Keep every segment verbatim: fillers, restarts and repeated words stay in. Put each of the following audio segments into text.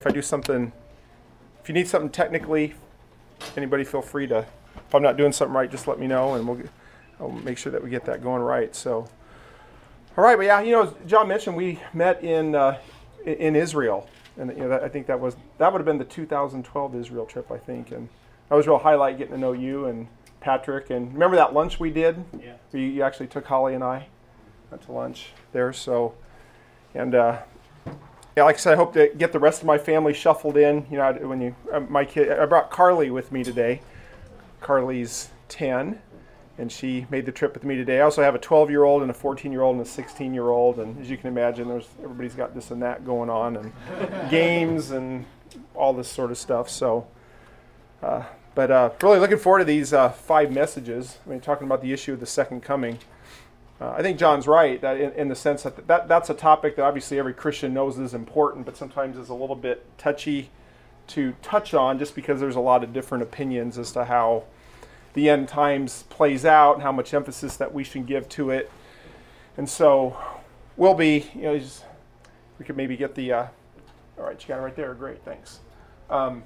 If I do something, if you need something technically, anybody feel free to, if I'm not doing something right, just let me know and we'll get, I'll make sure that we get that going right. So, all right, but yeah, you know, as John mentioned, we met in uh, in Israel, and you know, that, I think that was that would have been the two thousand twelve Israel trip, I think, and that was a real highlight getting to know you and Patrick. And remember that lunch we did? Yeah. You, you actually took Holly and I went to lunch there. So, and. Uh, Yeah, like I said, I hope to get the rest of my family shuffled in. You know, when you, uh, my kid, I brought Carly with me today. Carly's ten, and she made the trip with me today. I also have a twelve-year-old and a fourteen-year-old and a sixteen-year-old, and as you can imagine, there's everybody's got this and that going on, and games and all this sort of stuff. So, uh, but uh, really looking forward to these uh, five messages. I mean, talking about the issue of the second coming. Uh, I think John's right that in, in the sense that, that that's a topic that obviously every Christian knows is important, but sometimes is a little bit touchy to touch on just because there's a lot of different opinions as to how the end times plays out and how much emphasis that we should give to it. And so we'll be, you know, just, we could maybe get the, uh, all right, you got it right there. Great, thanks. Um,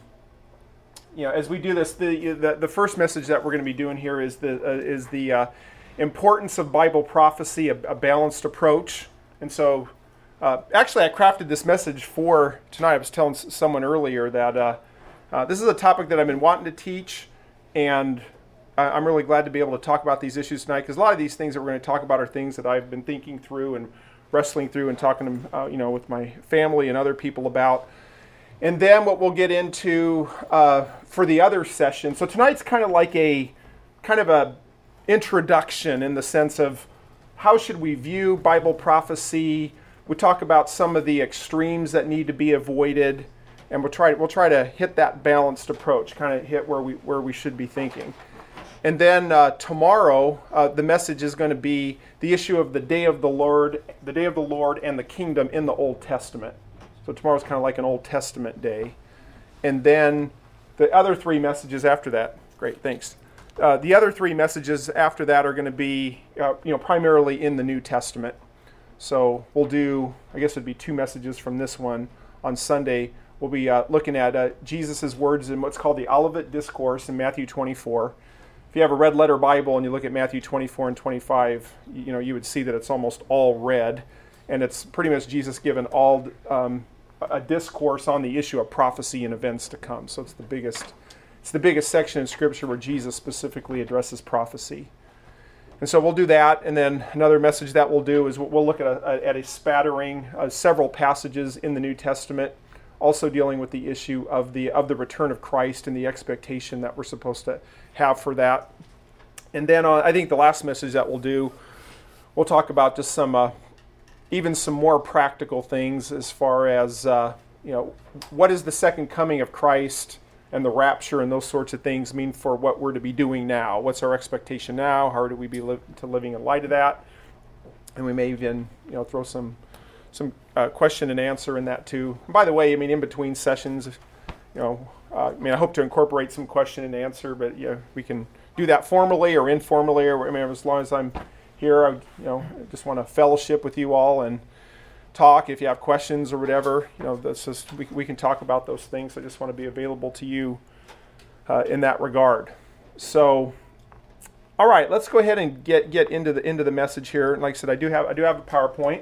you know, as we do this, the the, the first message that we're going to be doing here is the uh, is the uh, importance of Bible prophecy, a, a balanced approach. And so, uh, actually, I crafted this message for tonight. I was telling s- someone earlier that uh, uh, this is a topic that I've been wanting to teach, and I- I'm really glad to be able to talk about these issues tonight, because a lot of these things that we're going to talk about are things that I've been thinking through and wrestling through and talking to, uh, you know, with my family and other people about. And then what we'll get into uh, for the other session. So tonight's kind of like a kind of a introduction in the sense of how should we view Bible prophecy. We talk about some of the extremes that need to be avoided, and we'll try we'll try to hit that balanced approach, kind of hit where we where we should be thinking. And then uh, tomorrow, uh, the message is going to be the issue of the day of the Lord, the day of the Lord, and the kingdom in the Old Testament. So tomorrow's kind of like an Old Testament day, and then the other three messages after that. Great, thanks. Uh, the other three messages after that are going to be, uh, you know, primarily in the New Testament. So we'll do, I guess it'd be two messages from this one on Sunday. We'll be uh, looking at uh, Jesus' words in what's called the Olivet Discourse in Matthew twenty-four. If you have a red letter Bible and you look at Matthew twenty-four and twenty-five, you know, you would see that it's almost all red, and it's pretty much Jesus given all um, a discourse on the issue of prophecy and events to come. So it's the biggest. It's the biggest section in Scripture where Jesus specifically addresses prophecy. And so we'll do that, and then another message that we'll do is we'll look at a, at a spattering, uh, several passages in the New Testament, also dealing with the issue of the of the return of Christ and the expectation that we're supposed to have for that. And then uh, I think the last message that we'll do, we'll talk about just some, uh, even some more practical things as far as, uh, you know, what is the second coming of Christ and the rapture and those sorts of things mean for what we're to be doing now. What's our expectation now? How do we be li- to living in light of that? And we may even, you know, throw some some uh, question and answer in that too. And by the way, I mean, in between sessions, you know, uh, I mean, I hope to incorporate some question and answer, but yeah, we can do that formally or informally, or I mean, as long as I'm here, I, you know, I just want to fellowship with you all and talk. If you have questions or whatever, you know, this is, we, we can talk about those things. I just want to be available to you uh, in that regard. So, all right, let's go ahead and get get into the into the message here. And like I said, I do have I do have a PowerPoint,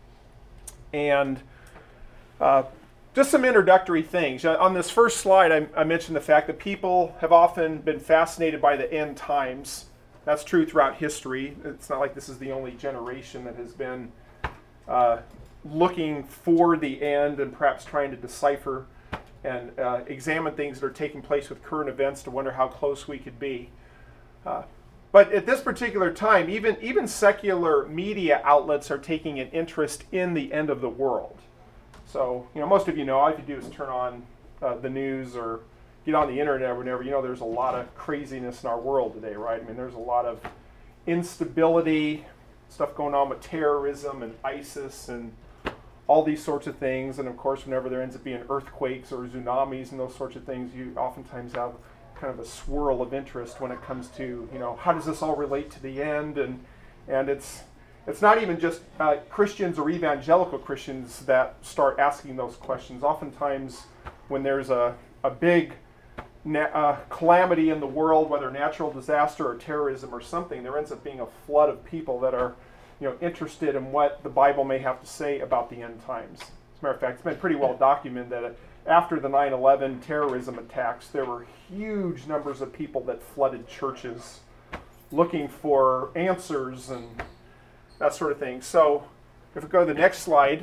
and uh, just some introductory things. On this first slide, I, I mentioned the fact that people have often been fascinated by the end times. That's true throughout history. It's not like this is the only generation that has been uh, looking for the end and perhaps trying to decipher and uh, examine things that are taking place with current events to wonder how close we could be. Uh, but at this particular time, even, even secular media outlets are taking an interest in the end of the world. So, you know, most of you know, all you have to do is turn on uh, the news or get on the internet or whatever. You know, there's a lot of craziness in our world today, right? I mean, there's a lot of instability, stuff going on with terrorism and ISIS and all these sorts of things. And of course, whenever there ends up being earthquakes or tsunamis and those sorts of things, you oftentimes have kind of a swirl of interest when it comes to, you know, how does this all relate to the end? And and it's it's not even just uh, Christians or evangelical Christians that start asking those questions. Oftentimes, when there's a, a big na- uh, calamity in the world, whether natural disaster or terrorism or something, there ends up being a flood of people that are, you know, interested in what the Bible may have to say about the end times. As a matter of fact, it's been pretty well documented that after the nine eleven terrorism attacks, there were huge numbers of people that flooded churches looking for answers and that sort of thing. So if we go to the next slide,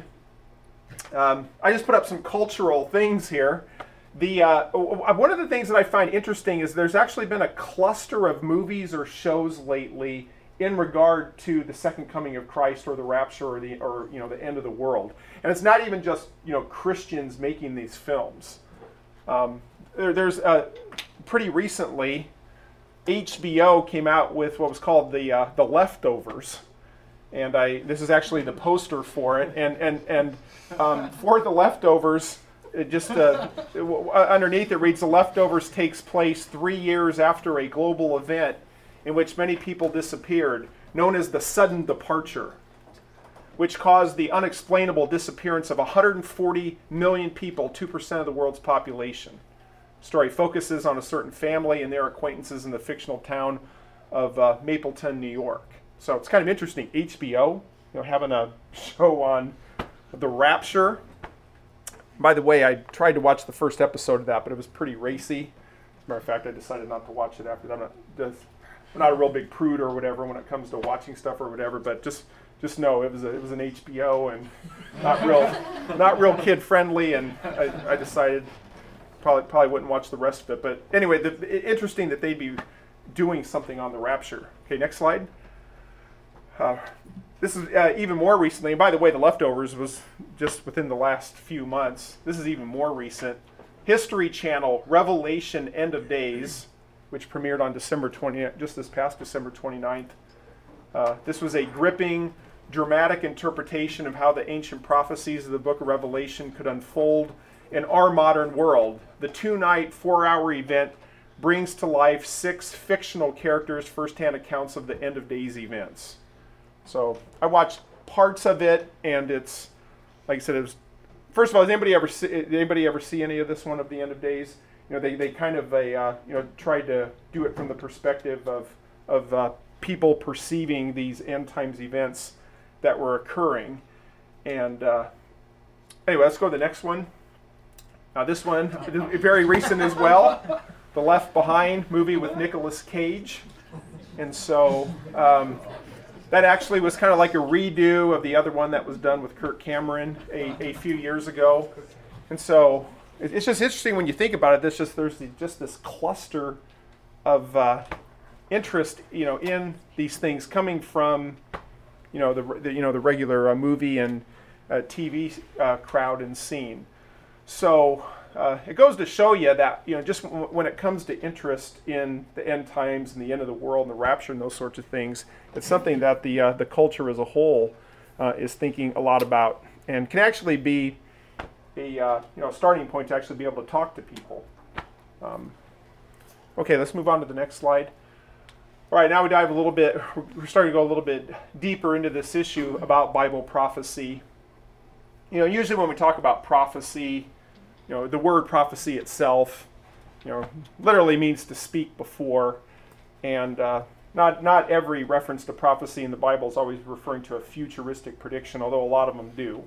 um, I just put up some cultural things here. The uh, one of the things that I find interesting is there's actually been a cluster of movies or shows lately in regard to the second coming of Christ or the rapture or the or you know the end of the world. And it's not even just you know Christians making these films. Um, there, there's uh, pretty recently, H B O came out with what was called the uh, the Leftovers, and I this is actually the poster for it. And and and um, for the Leftovers, it just uh, it, underneath it reads, "The Leftovers takes place three years after a global event in which many people disappeared, known as the sudden departure, which caused the unexplainable disappearance of one hundred forty million people, two percent of the world's population." The story focuses on a certain family and their acquaintances in the fictional town of uh, Mapleton, New York. So it's kind of interesting. H B O, you know, having a show on the rapture. By the way, I tried to watch the first episode of that, but it was pretty racy. As a matter of fact, I decided not to watch it after that. I'm not, just, I'm not a real big prude or whatever when it comes to watching stuff or whatever, but just just know it was a, it was an H B O and not real not real kid friendly, and I, I decided probably probably wouldn't watch the rest of it. But anyway, the, the, interesting that they'd be doing something on the rapture. Okay, next slide. Uh, this is uh, even more recently. And by the way, The Leftovers was just within the last few months. This is even more recent. History Channel, Revelation End of Days, which premiered on December twentieth, just this past December twenty-ninth. Uh, this was a gripping, dramatic interpretation of how the ancient prophecies of the book of Revelation could unfold in our modern world. The two-night, four-hour event brings to life six fictional characters' first-hand accounts of the end of days events. So I watched parts of it, and it's, like I said, it was, first of all, does anybody ever see, anybody ever see any of this one of the end of days? You know, they, they kind of a, uh, you know tried to do it from the perspective of of uh, people perceiving these end times events that were occurring. And uh, anyway, let's go to the next one. Now this one, very recent as well, the Left Behind movie with Nicolas Cage. And so um, that actually was kind of like a redo of the other one that was done with Kirk Cameron a, a few years ago. And so it's just interesting when you think about it. There's just there's the, just this cluster of uh, interest, you know, in these things coming from, you know, the, the you know the regular uh, movie and uh, T V uh, crowd and scene. So uh, it goes to show you that, you know, just w- when it comes to interest in the end times and the end of the world and the rapture and those sorts of things, it's something that the uh, the culture as a whole uh, is thinking a lot about, and can actually be a uh, you know starting point to actually be able to talk to people. Um, okay, let's move on to the next slide. All right, now we dive a little bit. We're starting to go a little bit deeper into this issue about Bible prophecy. You know, usually when we talk about prophecy, you know, the word prophecy itself, you know, literally means to speak before, and uh, not not every reference to prophecy in the Bible is always referring to a futuristic prediction, although a lot of them do.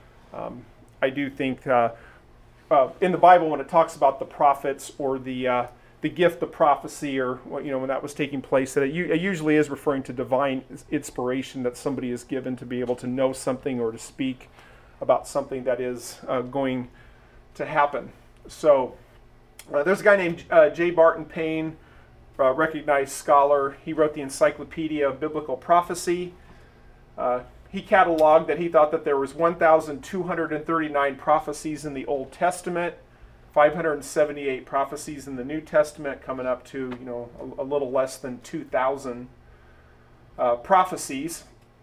Um, I do think uh, uh, in the Bible, when it talks about the prophets or the uh, the gift of prophecy, or you know when that was taking place, that it, u- it usually is referring to divine inspiration that somebody is given to be able to know something or to speak about something that is uh, going to happen. So uh, there's a guy named uh, J. Barton Payne, a recognized scholar. He wrote the Encyclopedia of Biblical Prophecy. Uh, he cataloged that he thought that there was one thousand two hundred thirty-nine prophecies in the Old Testament, five hundred seventy-eight prophecies in the New Testament, coming up to you know a, a little less than two thousand uh, prophecies.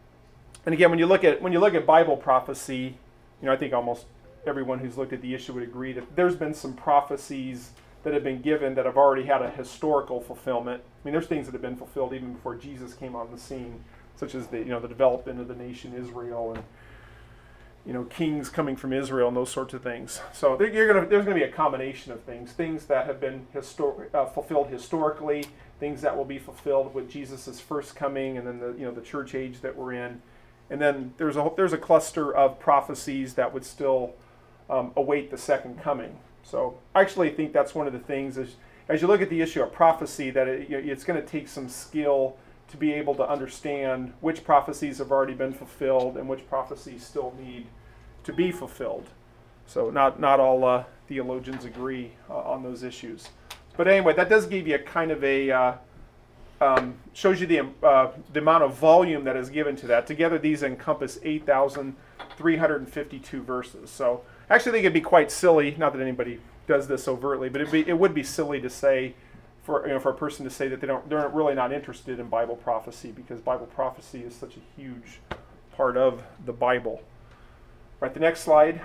And again, when you look at when you look at Bible prophecy, you know I think almost everyone who's looked at the issue would agree that there's been some prophecies that have been given that have already had a historical fulfillment. I mean, there's things that have been fulfilled even before Jesus came on the scene. such as the you know the development of the nation Israel and you know kings coming from Israel and those sorts of things. So there, you're gonna, there's going to be a combination of things, things that have been histor- uh, fulfilled historically, things that will be fulfilled with Jesus' first coming, and then the you know the church age that we're in, and then there's a there's a cluster of prophecies that would still um, await the second coming. So I actually think that's one of the things is as you look at the issue of prophecy, that it, it's going to take some skill to be able to understand which prophecies have already been fulfilled and which prophecies still need to be fulfilled. So not not all uh, theologians agree uh, on those issues. But anyway, that does give you a kind of a, uh, um, shows you the uh, the amount of volume that is given to that. Together these encompass eight thousand three hundred fifty-two verses. So actually I think it'd be quite silly, not that anybody does this overtly, but it'd be, it would be silly to say, for you know, for a person to say that they don't, they're really not interested in Bible prophecy, because Bible prophecy is such a huge part of the Bible. Right, the next slide.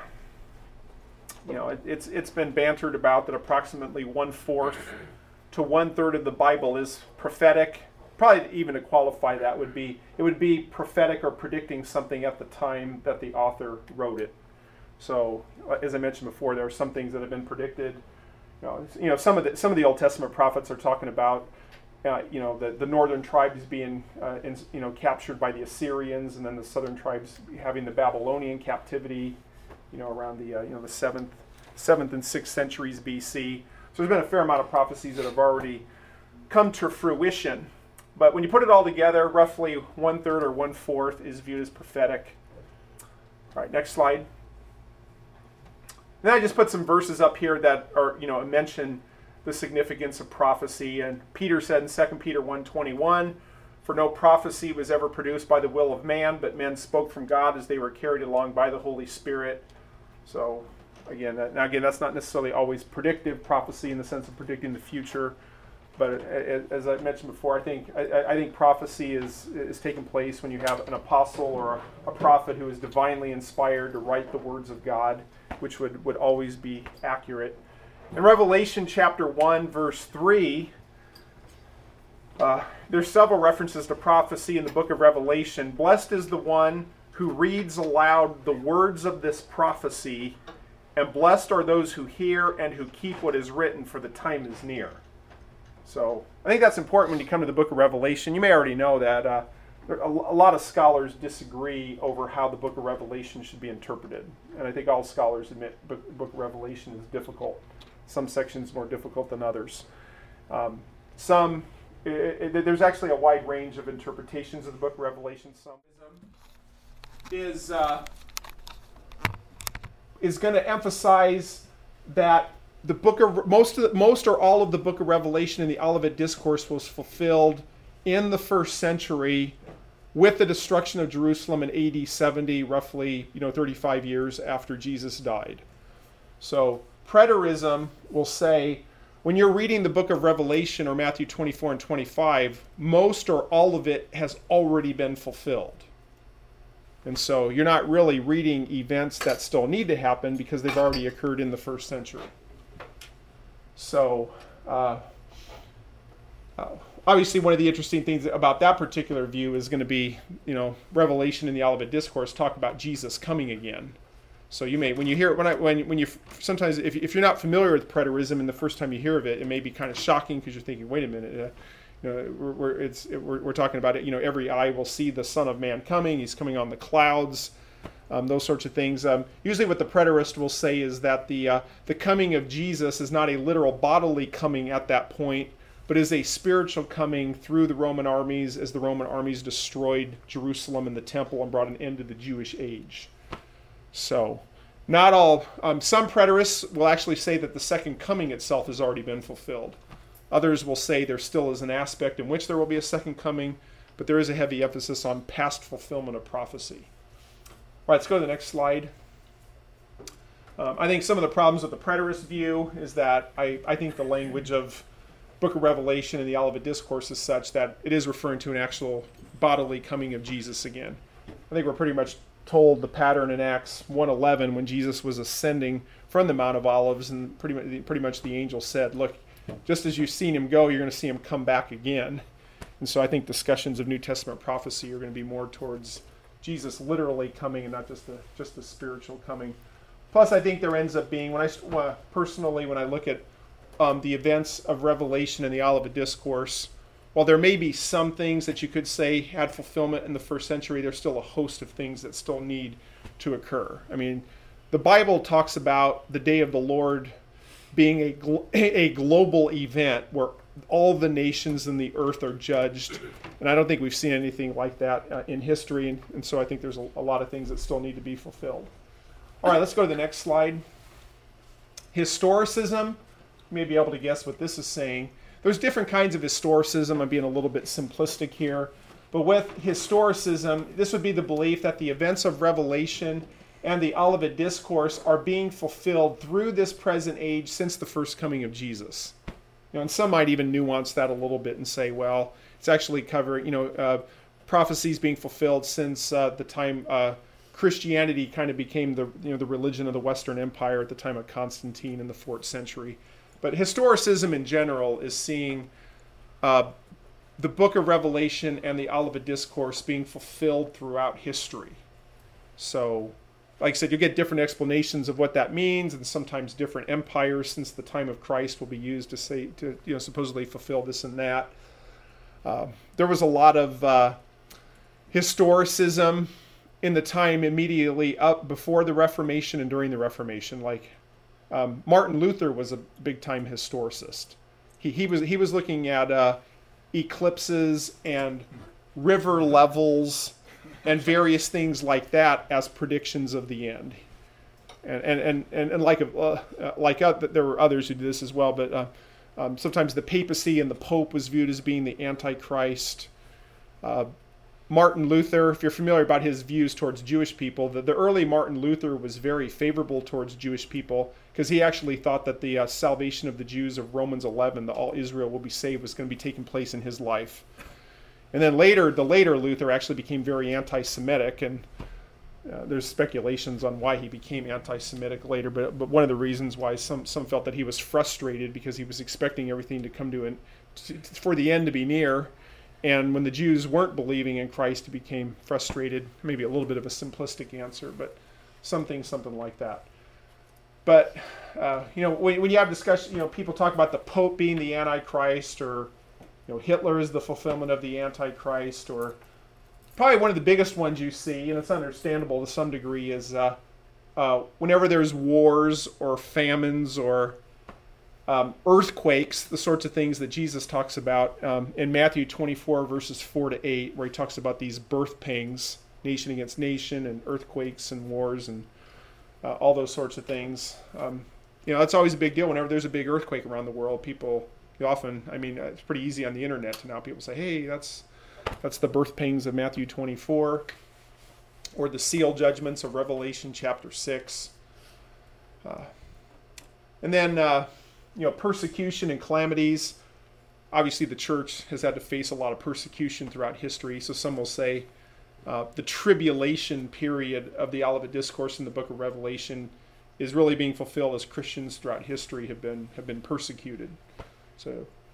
You know, it, it's it's been bantered about that approximately one fourth to one third of the Bible is prophetic. Probably even to qualify that would be it would be prophetic or predicting something at the time that the author wrote it. So, as I mentioned before, there are some things that have been predicted. You know, you know, some of the some of the Old Testament prophets are talking about, uh, you know, the, the northern tribes being, uh, in, you know, captured by the Assyrians, and then the southern tribes having the Babylonian captivity, you know, around the uh, you know the seventh, seventh and sixth centuries B C. So there's been a fair amount of prophecies that have already come to fruition. But when you put it all together, roughly one third or one fourth is viewed as prophetic. All right, next slide. Then I just put some verses up here that are, you know, mention the significance of prophecy. And Peter said in Second Peter one twenty-one, "For no prophecy was ever produced by the will of man, but men spoke from God as they were carried along by the Holy Spirit." So, again, that, now again, that's not necessarily always predictive prophecy in the sense of predicting the future. But as I mentioned before, I think I, I think prophecy is is taking place when you have an apostle or a, a prophet who is divinely inspired to write the words of God, which would, would always be accurate. In Revelation chapter one, verse three, uh, there's several references to prophecy in the book of Revelation. "Blessed is the one who reads aloud the words of this prophecy, and blessed are those who hear and who keep what is written, for the time is near." So I think that's important when you come to the book of Revelation. You may already know that uh, there, a, a lot of scholars disagree over how the book of Revelation should be interpreted. And I think all scholars admit the book, book of Revelation is difficult. Some sections more difficult than others. Um, some, it, it, there's actually a wide range of interpretations of the book of Revelation. Some is, uh, is going to emphasize that the book of most of the, most or all of the book of Revelation in the Olivet Discourse was fulfilled in the first century with the destruction of Jerusalem in A D seventy, roughly you know thirty-five years after Jesus died. So preterism will say when you're reading the book of Revelation or Matthew twenty-four and twenty-five, most or all of it has already been fulfilled. And so you're not really reading events that still need to happen because they've already occurred in the first century. So, uh, uh, obviously one of the interesting things about that particular view is going to be, you know, Revelation in the Olivet Discourse talk about Jesus coming again. So you may, when you hear, when I, when when you, sometimes if, if you're not familiar with preterism and the first time you hear of it, it may be kind of shocking because you're thinking, wait a minute, uh, you know, we're, we're, it's, it, we're, we're talking about it, you know, every eye will see the Son of Man coming, he's coming on the clouds. Um, those sorts of things. Um, usually what the preterist will say is that the uh, the coming of Jesus is not a literal bodily coming at that point, but is a spiritual coming through the Roman armies as the Roman armies destroyed Jerusalem and the temple and brought an end to the Jewish age. So, not all, um, some preterists will actually say that the second coming itself has already been fulfilled. Others will say there still is an aspect in which there will be a second coming, but there is a heavy emphasis on past fulfillment of prophecy. All right, let's go to the next slide. Um, I think some of the problems with the preterist view is that I, I think the language of Book of Revelation and the Olivet Discourse is such that it is referring to an actual bodily coming of Jesus again. I think we're pretty much told the pattern in Acts one eleven when Jesus was ascending from the Mount of Olives, and pretty much, pretty much the angel said, look, just as you've seen him go, you're going to see him come back again. And so I think discussions of New Testament prophecy are going to be more towards Jesus literally coming and not just the just the spiritual coming. Plus, I think there ends up being, when I uh, personally, when I look at um, the events of Revelation and the Olivet Discourse, while there may be some things that you could say had fulfillment in the first century, there's still a host of things that still need to occur. I mean, the Bible talks about the day of the Lord being a gl- a global event where all the nations in the earth are judged. And I don't think we've seen anything like that uh, in history. And, and so I think there's a, a lot of things that still need to be fulfilled. All right, let's go to the next slide. Historicism. You may be able to guess what this is saying. There's different kinds of historicism. I'm being a little bit simplistic here. But with historicism, this would be the belief that the events of Revelation and the Olivet Discourse are being fulfilled through this present age since the first coming of Jesus. You know, and some might even nuance that a little bit and say, well, it's actually covering, you know, uh, prophecies being fulfilled since uh, the time uh, Christianity kind of became the, you know, the religion of the Western Empire at the time of Constantine in the fourth century. But historicism in general is seeing uh, the book of Revelation and the Olivet Discourse being fulfilled throughout history. So, like I said, you get different explanations of what that means, and sometimes different empires since the time of Christ will be used to say, to you know, supposedly fulfill this and that. Uh, there was a lot of uh, historicism in the time immediately up before the Reformation and during the Reformation. Like um, Martin Luther was a big-time historicist. He he was he was looking at uh, eclipses and river levels and various things like that as predictions of the end. And and and and, and like uh, like uh, there were others who did this as well, but uh, um, sometimes the papacy and the Pope was viewed as being the Antichrist. Uh, Martin Luther, if you're familiar about his views towards Jewish people, the, the early Martin Luther was very favorable towards Jewish people because he actually thought that the uh, salvation of the Jews of Romans eleven, the all Israel will be saved, was going to be taking place in his life. And then later, the later Luther actually became very anti-Semitic, and uh, there's speculations on why he became anti-Semitic later, but but one of the reasons why some, some felt that he was frustrated because he was expecting everything to come to an, to, for the end to be near. And when the Jews weren't believing in Christ, he became frustrated. Maybe a little bit of a simplistic answer, but something, something like that. But, uh, you know, when, when you have discussion, you know, people talk about the Pope being the Antichrist, or, you know, Hitler is the fulfillment of the Antichrist, or probably one of the biggest ones you see, and it's understandable to some degree, is uh, uh, whenever there's wars or famines or Um, earthquakes, the sorts of things that Jesus talks about um, in Matthew twenty-four, verses four to eight, where he talks about these birth pangs, nation against nation, and earthquakes and wars and uh, all those sorts of things. Um, you know, that's always a big deal. Whenever there's a big earthquake around the world, people you often, I mean, it's pretty easy on the internet to now people say, hey, that's that's the birth pangs of Matthew twenty-four, or the seal judgments of Revelation chapter six. Uh, and then... Uh, You know, persecution and calamities. Obviously, the church has had to face a lot of persecution throughout history. So some will say uh, the tribulation period of the Olivet Discourse in the book of Revelation is really being fulfilled as Christians throughout history have been have been persecuted. So,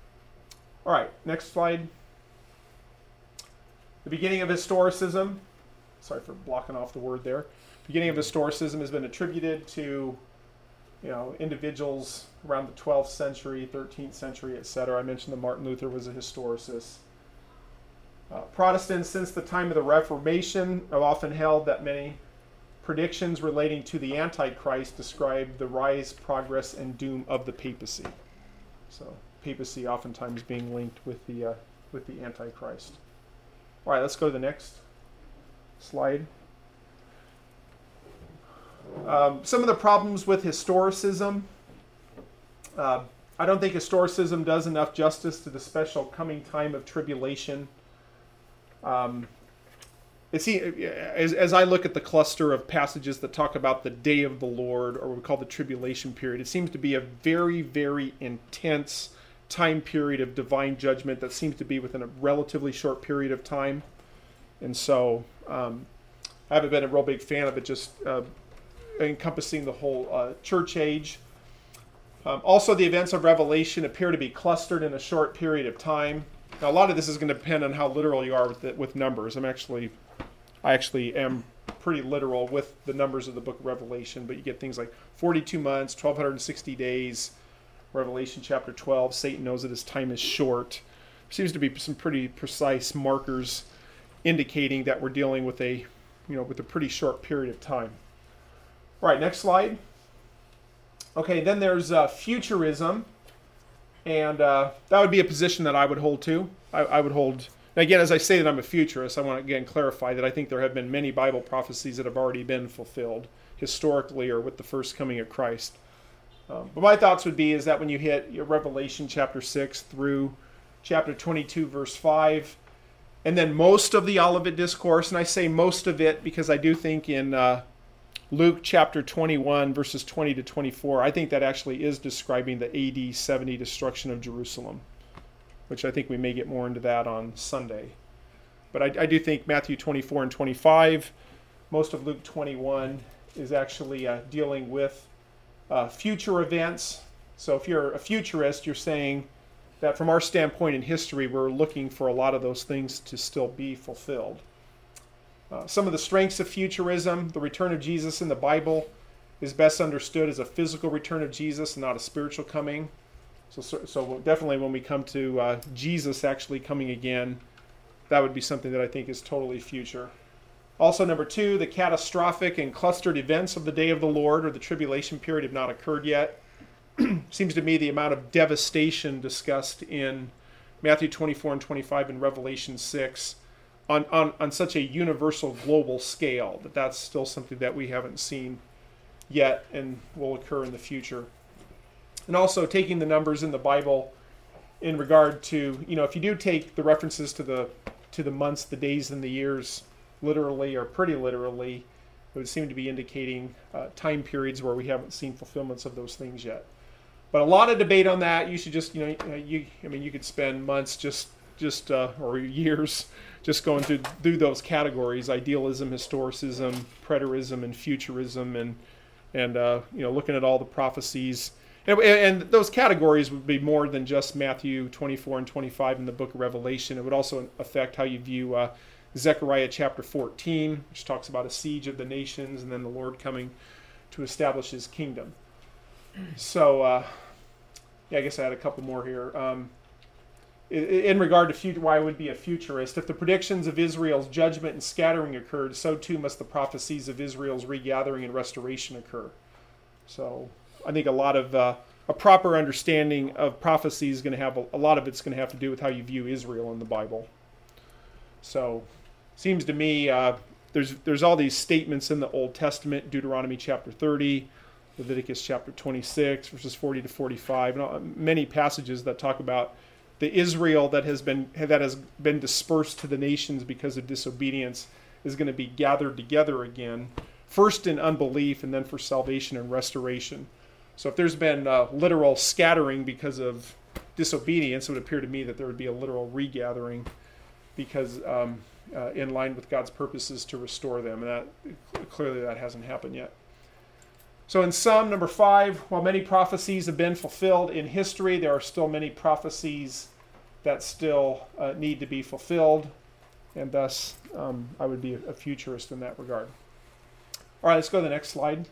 all right, next slide. The beginning of historicism. Sorry for blocking off the word there. Beginning of historicism has been attributed to, you know, individuals around the twelfth century, thirteenth century, et cetera. I mentioned that Martin Luther was a historicist. Uh, Protestants, since the time of the Reformation, have often held that many predictions relating to the Antichrist describe the rise, progress, and doom of the papacy. So, papacy oftentimes being linked with the uh, with the Antichrist. All right, let's go to the next slide. Um, some of the problems with historicism. Uh, I don't think historicism does enough justice to the special coming time of tribulation. Um, it's, as, as I look at the cluster of passages that talk about the day of the Lord, or what we call the tribulation period, it seems to be a very, very intense time period of divine judgment that seems to be within a relatively short period of time. And so um, I haven't been a real big fan of it just uh, encompassing the whole uh, church age. Um, also, the events of Revelation appear to be clustered in a short period of time. Now, a lot of this is going to depend on how literal you are with the, with numbers. I'm actually, I actually am pretty literal with the numbers of the book of Revelation, but you get things like forty-two months, twelve sixty days, Revelation chapter twelve, Satan knows that his time is short. Seems to be some pretty precise markers indicating that we're dealing with a, you know, with a pretty short period of time. All right, next slide. Okay, then there's uh, futurism, and uh, that would be a position that I would hold too. I, I would hold, and again, as I say that I'm a futurist, I want to again clarify that I think there have been many Bible prophecies that have already been fulfilled historically or with the first coming of Christ. Um, but my thoughts would be is that when you hit your Revelation chapter six through chapter twenty-two, verse five, and then most of the Olivet Discourse, and I say most of it because I do think in uh, Luke chapter twenty-one, verses twenty to twenty-four, I think that actually is describing the A D seventy destruction of Jerusalem, which I think we may get more into that on Sunday. But I, I do think Matthew twenty-four and twenty-five, most of Luke twenty-one is actually uh, dealing with uh, future events. So if you're a futurist, you're saying that from our standpoint in history, we're looking for a lot of those things to still be fulfilled. Uh, some of the strengths of futurism: the return of Jesus in the Bible is best understood as a physical return of Jesus and not a spiritual coming. So, so, so definitely when we come to uh, Jesus actually coming again, that would be something that I think is totally future. Also, number two, the catastrophic and clustered events of the day of the Lord or the tribulation period have not occurred yet. Seems to me the amount of devastation discussed in Matthew twenty-four and twenty-five and Revelation six on, on, on such a universal global scale that that's still something that we haven't seen yet and will occur in the future. And also taking the numbers in the Bible in regard to, you know, if you do take the references to the to the months, the days, and the years literally or pretty literally, it would seem to be indicating uh, time periods where we haven't seen fulfillments of those things yet. But a lot of debate on that. You should just, you know, you I mean, you could spend months just just uh, or years just going through through those categories: idealism, historicism, preterism, and futurism, and and uh, you know, looking at all the prophecies. And, and those categories would be more than just Matthew twenty-four and twenty-five in the book of Revelation. It would also affect how you view uh, Zechariah chapter fourteen, which talks about a siege of the nations and then the Lord coming to establish his kingdom. So, uh, yeah, I guess I had a couple more here. Um, in regard to future, why I would be a futurist, if the predictions of Israel's judgment and scattering occurred, so too must the prophecies of Israel's regathering and restoration occur. So I think a lot of uh, a proper understanding of prophecy is going to have a, a lot of it's going to have to do with how you view Israel in the Bible. So, seems to me uh, there's there's all these statements in the Old Testament: Deuteronomy chapter thirty, Leviticus chapter twenty-six, verses forty to forty-five, and all, many passages that talk about the Israel that has been that has been dispersed to the nations because of disobedience is going to be gathered together again, first in unbelief and then for salvation and restoration. So if there's been uh, literal scattering because of disobedience, it would appear to me that there would be a literal regathering because um, uh, in line with God's purposes to restore them. And that clearly that hasn't happened yet. So in sum, number five, while many prophecies have been fulfilled in history, there are still many prophecies that still uh, need to be fulfilled. And thus, um, I would be a futurist in that regard. All right, let's go to the next slide.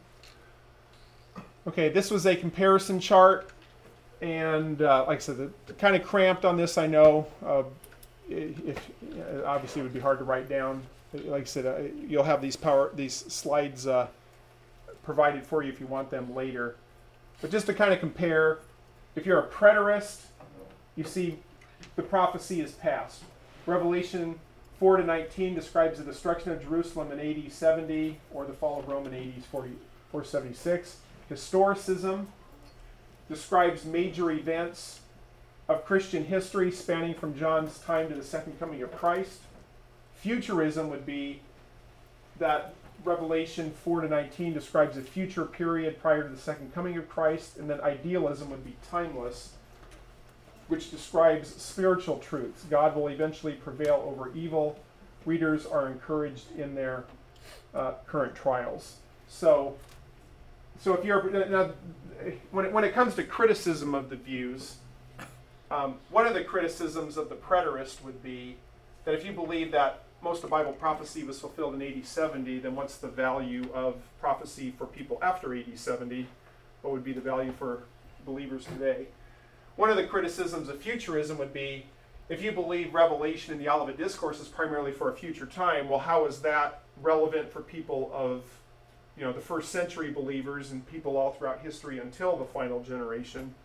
Okay, this was a comparison chart. And uh, like I said, the, kind of cramped on this, I know. Uh, if, obviously, it would be hard to write down. Like I said, uh, you'll have these power these slides uh, provided for you if you want them later. But just to kind of compare, if you're a preterist, you see the prophecy is past. Revelation four to nineteen describes the destruction of Jerusalem in A D seventy, or the fall of Rome in A D four seventy-six. Historicism describes major events of Christian history spanning from John's time to the second coming of Christ. Futurism would be that Revelation four to nineteen describes a future period prior to the second coming of Christ, and then idealism would be timeless, which describes spiritual truths. God will eventually prevail over evil. Readers are encouraged in their uh, current trials. So, so if you're now, when it, when it comes to criticism of the views, Um, one of the criticisms of the preterist would be that if you believe that most of Bible prophecy was fulfilled in A D seventy, then what's the value of prophecy for people after A D seventy? What would be the value for believers today? One of the criticisms of futurism would be, if you believe Revelation in the Olivet Discourse is primarily for a future time, well, how is that relevant for people of, you know, the first century believers and people all throughout history until the final generation?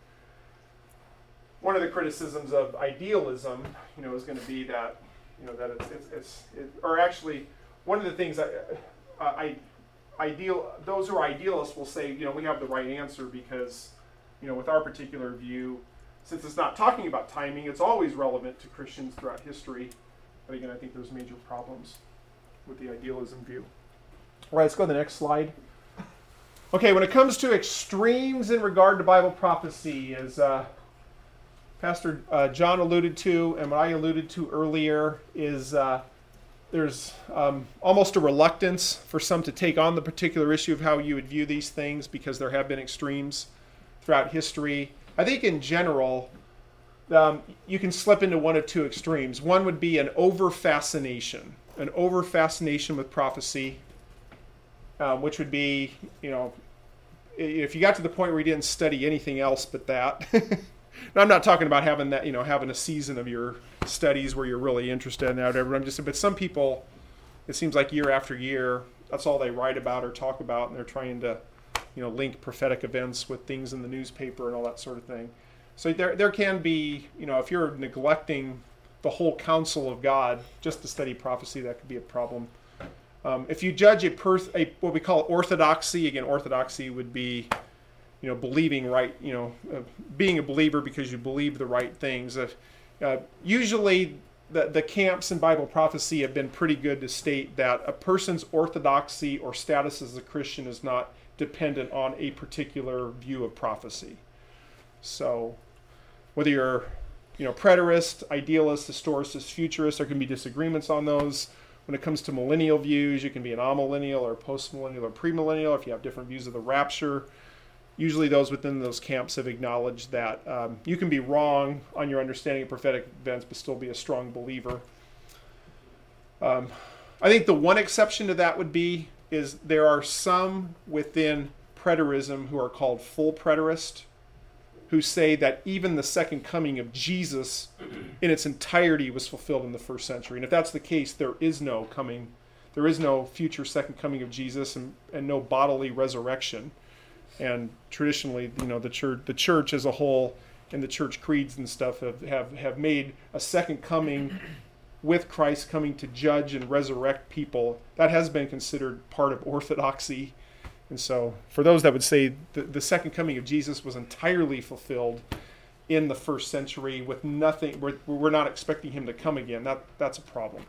One of the criticisms of idealism, you know, is going to be that, you know, that it's, it's, it's it, or actually, one of the things that uh, I, ideal, those who are idealists will say, you know, we have the right answer because, you know, with our particular view, since it's not talking about timing, it's always relevant to Christians throughout history. But again, I think there's major problems with the idealism view. All right, let's go to the next slide. Okay, when it comes to extremes in regard to Bible prophecy, as uh, Pastor uh, John alluded to and what I alluded to earlier, is uh, there's um, almost a reluctance for some to take on the particular issue of how you would view these things because there have been extremes throughout history. I think in general, um, you can slip into one of two extremes. One would be an over-fascination, an over-fascination with prophecy, um, which would be, you know, if you got to the point where you didn't study anything else but that. Now, I'm not talking about having that, you know, having a season of your studies where you're really interested in that, whatever. I'm just, but some people, it seems like year after year, that's all they write about or talk about, and they're trying to, you know, link prophetic events with things in the newspaper and all that sort of thing. So there, there can be, you know, if you're neglecting the whole counsel of God just to study prophecy, that could be a problem. Um, if you judge a, per- a what we call orthodoxy, again, orthodoxy would be, you know, believing right, you know, uh, being a believer because you believe the right things. Uh, uh, usually, the the camps in Bible prophecy have been pretty good to state that a person's orthodoxy or status as a Christian is not dependent on a particular view of prophecy. So, whether you're, you know, preterist, idealist, historicist, futurist, there can be disagreements on those. When it comes to millennial views, you can be an amillennial or postmillennial or premillennial if you have different views of the rapture. Usually those within those camps have acknowledged that um, you can be wrong on your understanding of prophetic events but still be a strong believer. Um, I think the one exception to that would be is there are some within preterism who are called full preterist, who say that even the second coming of Jesus in its entirety was fulfilled in the first century. And if that's the case, there is no coming, there is no future second coming of Jesus and, and no bodily resurrection. And traditionally, you know, the church, the church as a whole and the church creeds and stuff have, have, have made a second coming with Christ coming to judge and resurrect people. That has been considered part of orthodoxy. And so for those that would say the, the second coming of Jesus was entirely fulfilled in the first century with nothing, we're, we're not expecting him to come again, that that's a problem.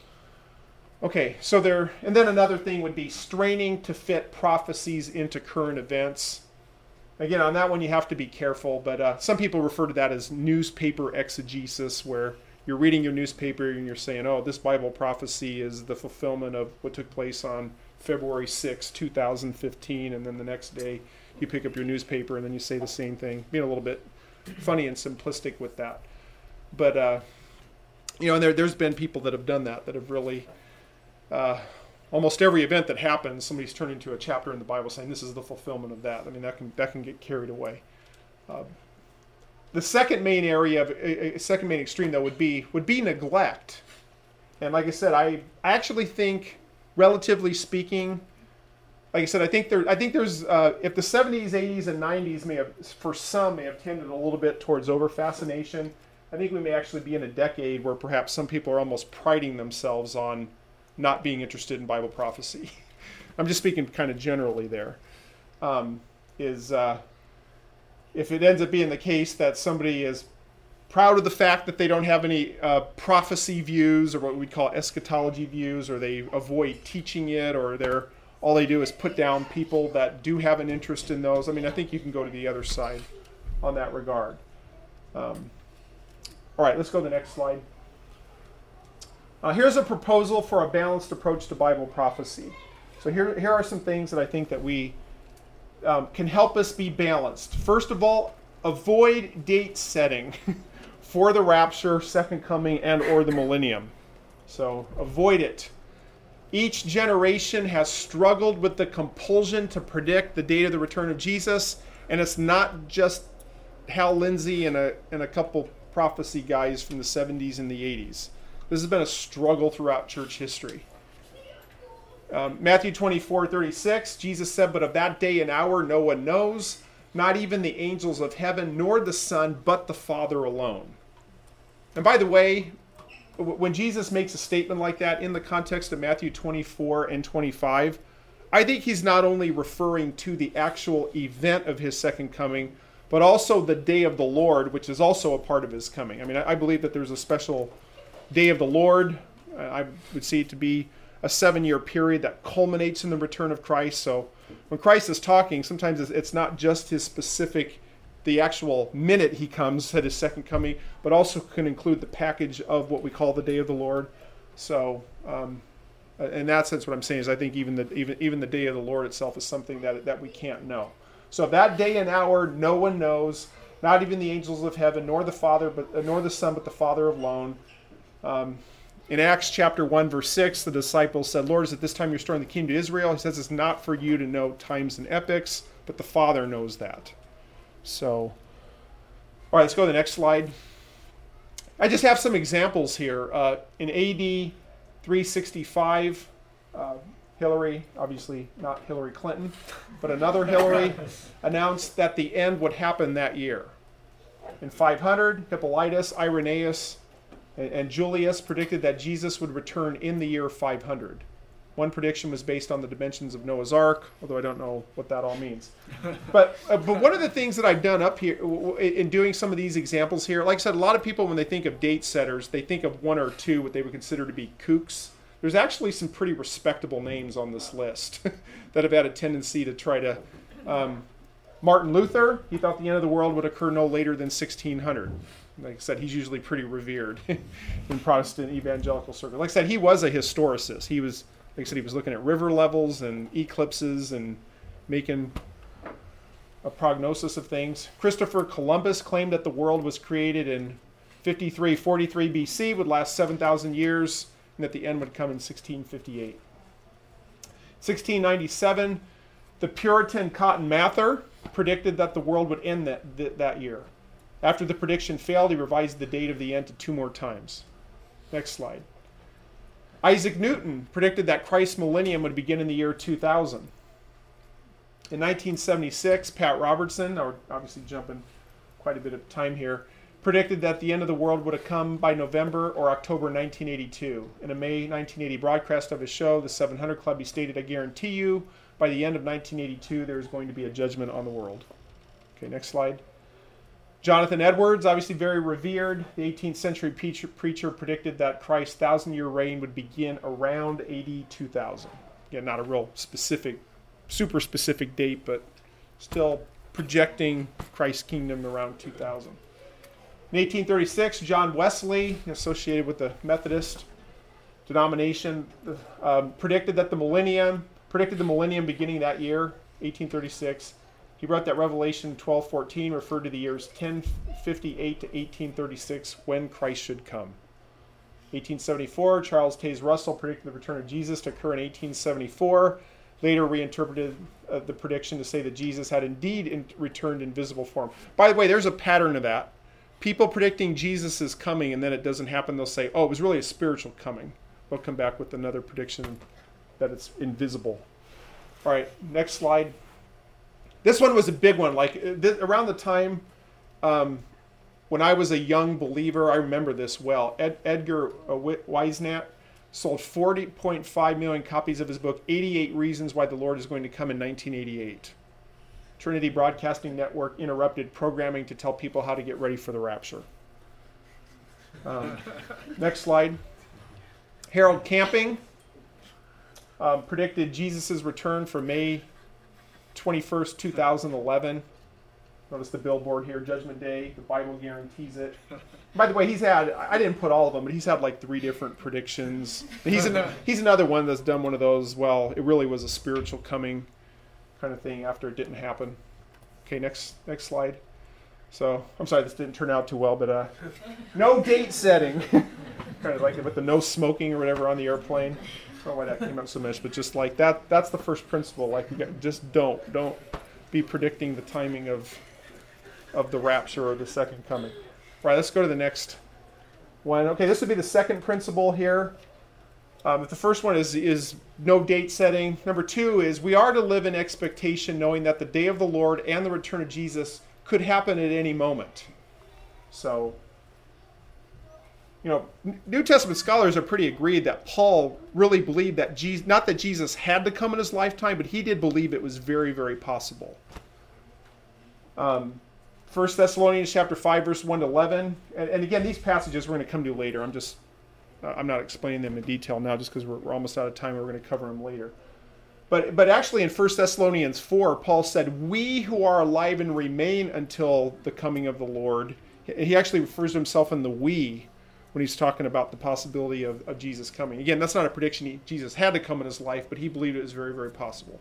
Okay, so there, and then another thing would be straining to fit prophecies into current events. Again, on that one you have to be careful, but uh, some people refer to that as newspaper exegesis, where you're reading your newspaper and you're saying, oh, this Bible prophecy is the fulfillment of what took place on February sixth, two thousand fifteen, and then the next day you pick up your newspaper and then you say the same thing, being a little bit funny and simplistic with that. But, uh, you know, and there, there's been people that have done that, that have really, uh, almost every event that happens, somebody's turned into a chapter in the Bible saying this is the fulfillment of that. I mean, that can that can get carried away. Uh, the second main area, of a, a second main extreme, though, would be would be neglect. And like I said, I, I actually think, relatively speaking, like I said, I think there. I think there's uh, if the seventies, eighties, and nineties may have, for some, may have tended a little bit towards over fascination. I think we may actually be in a decade where perhaps some people are almost priding themselves on not being interested in Bible prophecy. I'm just speaking kind of generally there. Um, is uh, if it ends up being the case that somebody is proud of the fact that they don't have any uh, prophecy views or what we'd call eschatology views, or they avoid teaching it, or they're all they do is put down people that do have an interest in those. I mean, I think you can go to the other side on that regard. Um, all right, let's go to the next slide. Uh, here's a proposal for a balanced approach to Bible prophecy. So here, here are some things that I think that we um, can help us be balanced. First of all, avoid date setting. for the rapture, second coming, and or the millennium. So avoid it. Each generation has struggled with the compulsion to predict the date of the return of Jesus, and it's not just Hal Lindsey and a, and a couple prophecy guys from the seventies and the eighties. This has been a struggle throughout church history. Um, Matthew twenty-four thirty-six, Jesus said, "But of that day and hour no one knows, not even the angels of heaven, nor the Son, but the Father alone." And by the way, when Jesus makes a statement like that in the context of Matthew twenty-four and twenty-five, I think he's not only referring to the actual event of his second coming, but also the day of the Lord, which is also a part of his coming. I mean, I believe that there's a special day of the Lord. I would see it to be a seven-year period that culminates in the return of Christ. So when Christ is talking, sometimes it's not just his specific, the actual minute he comes at his second coming, but also can include the package of what we call the day of the Lord. So um, in that sense, what I'm saying is I think even the even even the day of the Lord itself is something that that we can't know. So that day and hour no one knows, not even the angels of heaven, nor the Father, but uh, nor the Son, but the Father alone. Um, in Acts chapter one, verse six, the disciples said, "Lord, is at this time you're restoring the kingdom to Israel?" He says it's not for you to know times and epochs, but the Father knows that. So, all right, let's go to the next slide. I just have some examples here. Uh, in A D three sixty-five, uh, Hillary, obviously not Hillary Clinton, but another Hillary, announced that the end would happen that year. In five hundred, Hippolytus, Irenaeus, and, and Julius predicted that Jesus would return in the year five hundred. One prediction was based on the dimensions of Noah's Ark, although I don't know what that all means. But uh, but one of the things that I've done up here in doing some of these examples here, like I said, a lot of people, when they think of date setters, they think of one or two, what they would consider to be kooks. There's actually some pretty respectable names on this list that have had a tendency to try to... Um, Martin Luther, he thought the end of the world would occur no later than sixteen hundred. Like I said, he's usually pretty revered in Protestant evangelical circles. Like I said, he was a historicist. He was... Like I said, he was looking at river levels and eclipses and making a prognosis of things. Christopher Columbus claimed that the world was created in fifty-three forty-three B C, would last seven thousand years, and that the end would come in sixteen fifty-eight. sixteen ninety-seven, the Puritan Cotton Mather predicted that the world would end that, that, that year. After the prediction failed, he revised the date of the end to two more times. Next slide. Isaac Newton predicted that Christ's millennium would begin in the year two thousand. In nineteen seventy-six, Pat Robertson, or obviously jumping quite a bit of time here, predicted that the end of the world would have come by November or October nineteen eighty-two. In a May nineteen eighty broadcast of his show, The seven hundred Club, he stated, "I guarantee you, by the end of nineteen eighty-two, there is going to be a judgment on the world." Okay, next slide. Jonathan Edwards, obviously very revered, the eighteenth century preacher, preacher predicted that Christ's thousand-year reign would begin around A D two thousand. Again, not a real specific, super specific date, but still projecting Christ's kingdom around two thousand. In eighteen thirty-six, John Wesley, associated with the Methodist denomination, um, predicted that the millennium, predicted the millennium beginning that year, eighteen thirty-six. He wrote that Revelation twelve fourteen referred to the years ten fifty-eight to eighteen thirty-six when Christ should come. eighteen seventy-four, Charles Taze Russell predicted the return of Jesus to occur in eighteen seventy-four. Later reinterpreted uh, the prediction to say that Jesus had indeed in- returned in visible form. By the way, there's a pattern of that. People predicting Jesus is coming and then it doesn't happen, they'll say, oh, it was really a spiritual coming. They'll come back with another prediction that it's invisible. All right, next slide. This one was a big one. Like th- around the time um, when I was a young believer, I remember this well. Ed- Edgar uh, Weisnat sold forty point five million copies of his book, eighty-eight Reasons Why the Lord is Going to Come, in nineteen eighty-eight. Trinity Broadcasting Network interrupted programming to tell people how to get ready for the rapture. Um, next slide. Harold Camping um, predicted Jesus' return for May twenty-first, two thousand eleven. Notice the billboard here, Judgment Day. The Bible guarantees it. By the way, he's had, I didn't put all of them, but he's had like three different predictions. He's an, he's another one that's done one of those, well, it really was a spiritual coming kind of thing after it didn't happen. Okay, next next slide. So, I'm sorry this didn't turn out too well, but uh, no date setting. Kind of like it with the no smoking or whatever on the airplane. I don't know why that came up so much, but just like that, that's the first principle. Like, you got, just don't. Don't be predicting the timing of of the rapture or the second coming. All right, let's go to the next one. Okay, this would be the second principle here. Um, the first one is, is no date setting. Number two is we are to live in expectation, knowing that the day of the Lord and the return of Jesus could happen at any moment. So, you know, New Testament scholars are pretty agreed that Paul really believed that Jesus, not that Jesus had to come in his lifetime, but he did believe it was very, very possible. Um, First Thessalonians chapter five, verse one to eleven. And, and again, these passages we're going to come to later. I'm just, uh, I'm not explaining them in detail now just because we're, we're almost out of time and we're going to cover them later. But, but actually in First Thessalonians four, Paul said, we who are alive and remain until the coming of the Lord. He actually refers to himself in the we when he's talking about the possibility of, of Jesus coming. Again, that's not a prediction. He, Jesus had to come in his life, but he believed it was very, very possible.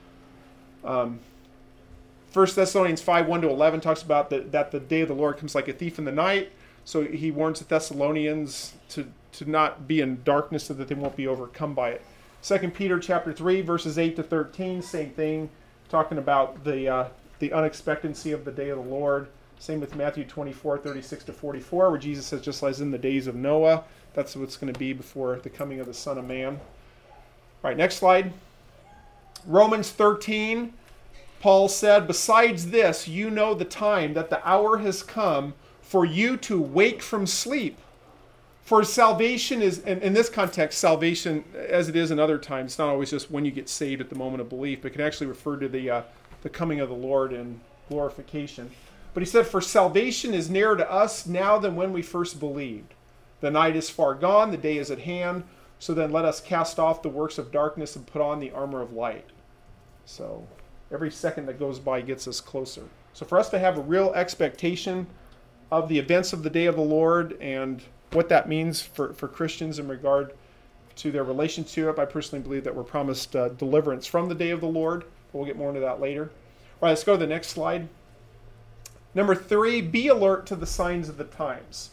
Um, First Thessalonians five, one to eleven talks about the, that the day of the Lord comes like a thief in the night. So he warns the Thessalonians to, to not be in darkness so that they won't be overcome by it. Second Peter chapter three, verses eight to thirteen, same thing, talking about the uh, the unexpectancy of the day of the Lord. Same with Matthew twenty-four, thirty-six to forty-four, where Jesus says, just as in the days of Noah, that's what it's going to be before the coming of the Son of Man. All right, next slide. Romans thirteen, Paul said, besides this, you know the time, that the hour has come for you to wake from sleep. For salvation is, in, in this context, salvation, as it is in other times, it's not always just when you get saved at the moment of belief, but it can actually refer to the uh, the coming of the Lord and glorification. But he said, for salvation is nearer to us now than when we first believed. The night is far gone, the day is at hand, so then let us cast off the works of darkness and put on the armor of light. So every second that goes by gets us closer. So for us to have a real expectation of the events of the day of the Lord and what that means for, for Christians in regard to their relation to it, I personally believe that we're promised uh, deliverance from the day of the Lord. We'll get more into that later. All right, let's go to the next slide. Number three, be alert to the signs of the times.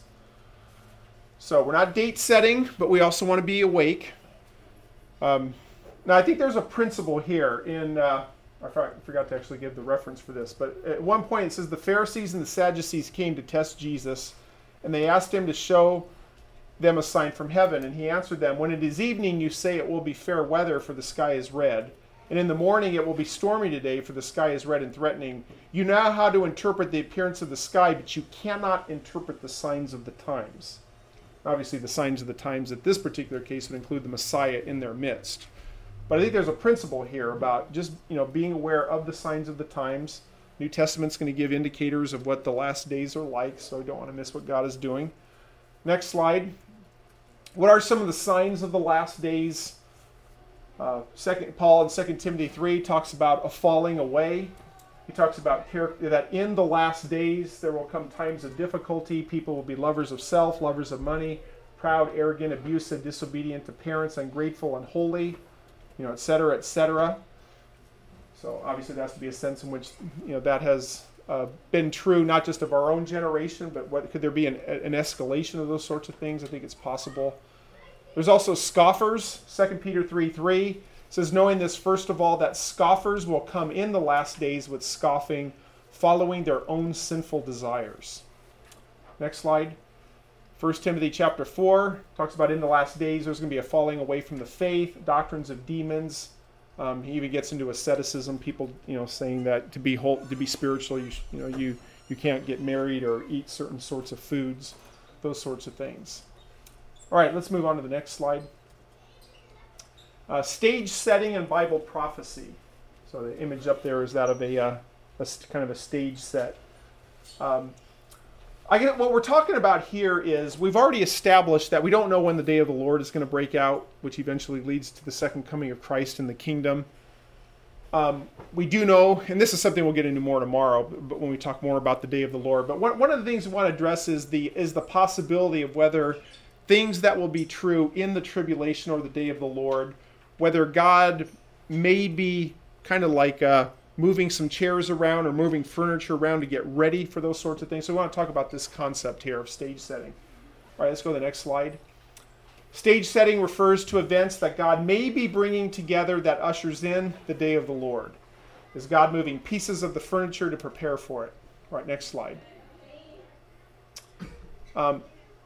So we're not date setting, but we also want to be awake. Um, now, I think there's a principle here in, uh, I forgot to actually give the reference for this, but at one point it says the Pharisees and the Sadducees came to test Jesus, and they asked him to show them a sign from heaven. And he answered them, when it is evening, you say it will be fair weather, for the sky is red. And in the morning it will be stormy today, for the sky is red and threatening. You know how to interpret the appearance of the sky, but you cannot interpret the signs of the times. Obviously, the signs of the times at this particular case would include the Messiah in their midst. But I think there's a principle here about just, you know, being aware of the signs of the times. New Testament's going to give indicators of what the last days are like, so we don't want to miss what God is doing. Next slide. What are some of the signs of the last days? Uh, Second Paul in Second Timothy three talks about a falling away. He talks about that in the last days there will come times of difficulty. People will be lovers of self, lovers of money, proud, arrogant, abusive, disobedient to parents, ungrateful, unholy, you know, et cetera, et cetera. So obviously there has to be a sense in which, you know, that has uh, been true not just of our own generation, but what, could there be an, an escalation of those sorts of things? I think it's possible. There's also scoffers. Second Peter three three says, knowing this, first of all, that scoffers will come in the last days with scoffing, following their own sinful desires. Next slide. First Timothy chapter four talks about in the last days there's going to be a falling away from the faith, doctrines of demons. Um, he even gets into asceticism, people, you know, saying that to be whole, to be spiritual, you, you know, you you can't get married or eat certain sorts of foods, those sorts of things. All right, let's move on to the next slide. Uh, stage setting and Bible prophecy. So the image up there is that of a, uh, a kind of a stage set. Um, I get what we're talking about here is we've already established that we don't know when the day of the Lord is going to break out, which eventually leads to the second coming of Christ in the kingdom. Um, we do know, and this is something we'll get into more tomorrow, but when we talk more about the day of the Lord. But one, one of the things we want to address is the is the possibility of whether things that will be true in the tribulation or the day of the Lord, whether God may be kind of like uh, moving some chairs around or moving furniture around to get ready for those sorts of things. So we want to talk about this concept here of stage setting. All right, let's go to the next slide. Stage setting refers to events that God may be bringing together that ushers in the day of the Lord. Is God moving pieces of the furniture to prepare for it? All right, next slide. Um,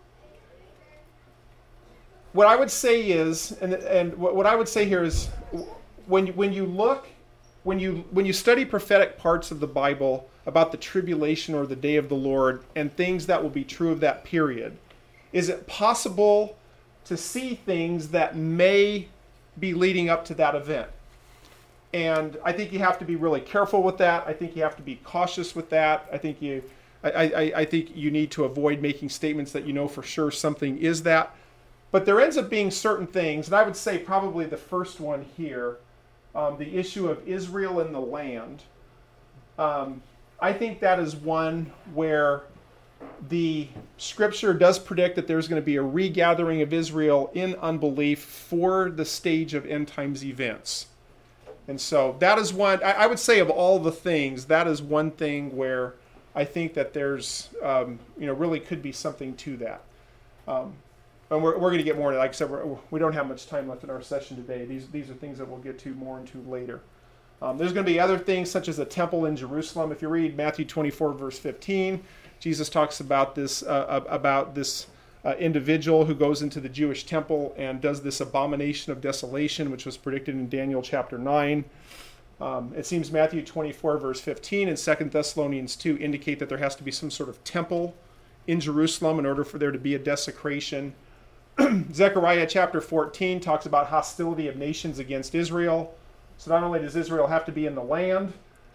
what I would say is, and, and what, what I would say here is, when, when you look, when you, when you study prophetic parts of the Bible about the tribulation or the day of the Lord and things that will be true of that period, is it possible to see things that may be leading up to that event? And I think you have to be really careful with that. I think you have to be cautious with that. I think you, I, I, I think you need to avoid making statements that you know for sure something is that. But there ends up being certain things, and I would say probably the first one here, um, the issue of Israel and the land. Um, I think that is one where the scripture does predict that there's going to be a regathering of Israel in unbelief for the stage of end times events. And so that is one, I, I would say of all the things, that is one thing where I think that there's, um, you know, really could be something to that. Um, and we're, we're going to get more into, like I said, we're, we don't have much time left in our session today. These, these are things that we'll get to more into later. Um, there's going to be other things such as a temple in Jerusalem. If you read Matthew twenty-four, verse fifteen, Jesus talks about this uh, about this uh, individual who goes into the Jewish temple and does this abomination of desolation, which was predicted in Daniel chapter nine. Um, it seems Matthew twenty-four, verse fifteen, and Second Thessalonians two indicate that there has to be some sort of temple in Jerusalem in order for there to be a desecration. Zechariah chapter fourteen talks about hostility of nations against Israel. So not only does Israel have to be in the land,